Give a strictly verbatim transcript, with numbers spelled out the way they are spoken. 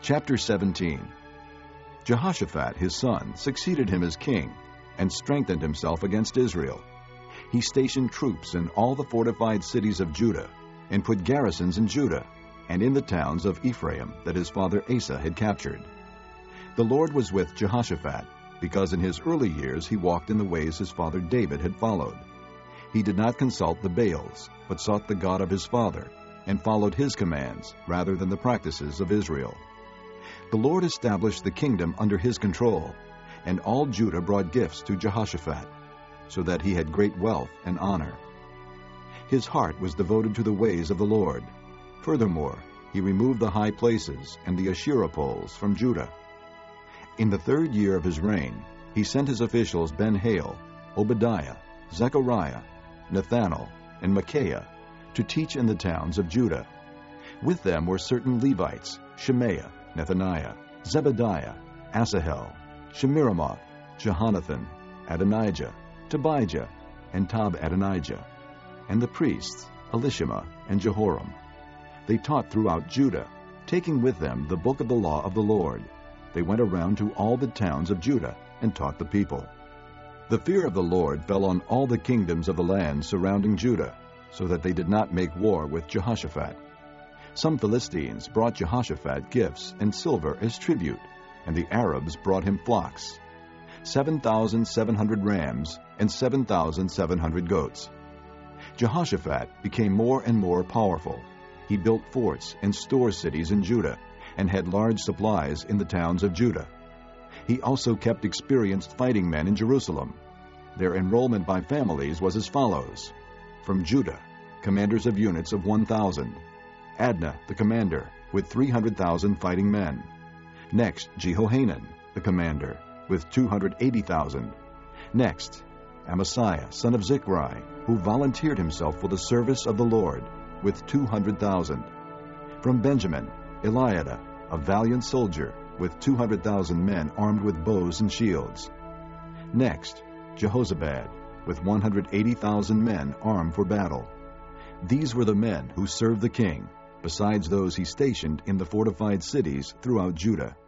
Chapter seventeen. Jehoshaphat his son succeeded him as king, and strengthened himself against Israel. He stationed troops in all the fortified cities of Judah, and put garrisons in Judah, and in the towns of Ephraim that his father Asa had captured. The Lord was with Jehoshaphat, because in his early years he walked in the ways his father David had followed. He did not consult the Baals, but sought the God of his father, and followed his commands rather than the practices of Israel. The Lord established the kingdom under his control, and all Judah brought gifts to Jehoshaphat, so that he had great wealth and honor. His heart was devoted to the ways of the Lord. Furthermore, he removed the high places and the Asherah poles from Judah. In the third year of his reign, he sent his officials Ben-Hail, Obadiah, Zechariah, Nethanel, and Micaiah to teach in the towns of Judah. With them were certain Levites, Shemaiah, Nethaniah, Zebediah, Asahel, Shemiramoth, Jehonathan, Adonijah, Tobijah, and Tob-Adonijah, and the priests, Elishama and Jehoram. They taught throughout Judah, taking with them the book of the law of the Lord. They went around to all the towns of Judah and taught the people. The fear of the Lord fell on all the kingdoms of the land surrounding Judah, so that they did not make war with Jehoshaphat. Some Philistines brought Jehoshaphat gifts and silver as tribute, and the Arabs brought him flocks, seven thousand seven hundred rams and seven thousand seven hundred goats. Jehoshaphat became more and more powerful. He built forts and store cities in Judah, and had large supplies in the towns of Judah. He also kept experienced fighting men in Jerusalem. Their enrollment by families was as follows. From Judah, commanders of units of one thousand. Adnah, the commander, with three hundred thousand fighting men. Next, Jehohanan, the commander, with two hundred eighty thousand. Next, Amasiah, son of Zichri, who volunteered himself for the service of the Lord, with two hundred thousand. From Benjamin, Eliada, a valiant soldier, with two hundred thousand men armed with bows and shields. Next, Jehozabad, with one hundred eighty thousand men armed for battle. These were the men who served the king, besides those he stationed in the fortified cities throughout Judah.